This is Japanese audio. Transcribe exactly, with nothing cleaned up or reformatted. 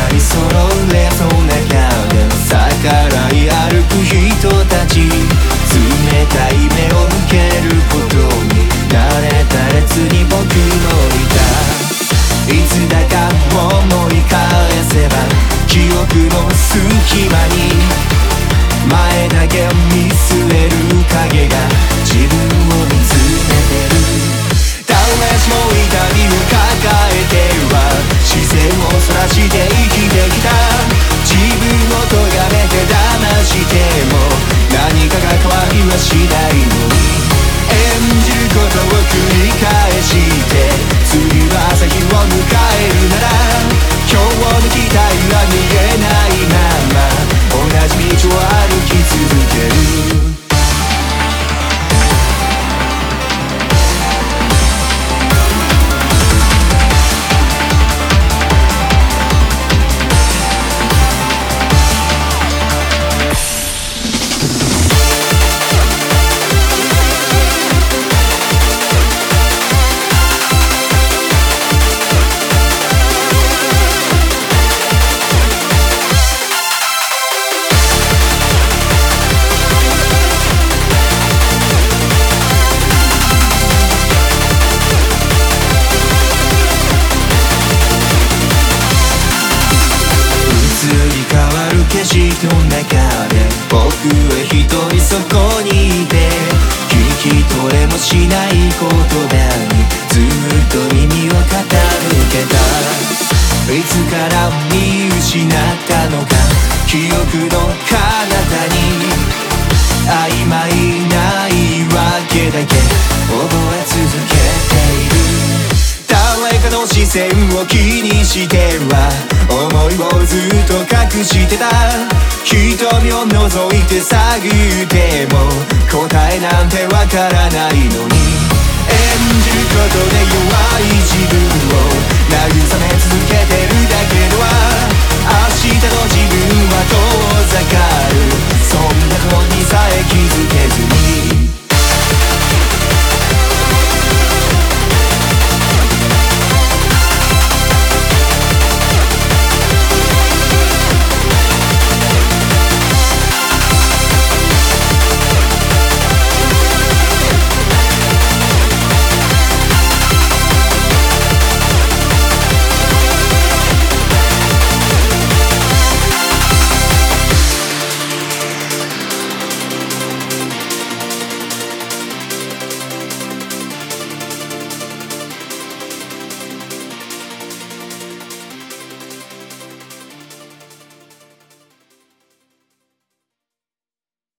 に揃れそうな壁逆らい歩く人たち、冷たい目を向けることに慣れた列に僕もいた。いつだか思い返せば記憶の隙間に前だけ見据える影が自分を見つめてる。誰しも痛みを抱えては視線をそらして生きてきた。自分を咎めて騙しても何かが変わりはしないのに、演じることを繰り返して次の朝日を迎えるなら、今日の期待は見えないまま同じ道を歩き続ける。景色の中で僕は一人そこにいて、聞き取れもしない言葉にずっと耳を傾けた。いつから見失ったのか記憶の彼方に曖昧ないわけだけ覚え続けている。誰かの視線を気にしては思いをずっと隠してた。瞳を覗いて探っても答えなんてわからないのに、演じることで弱い自分を慰め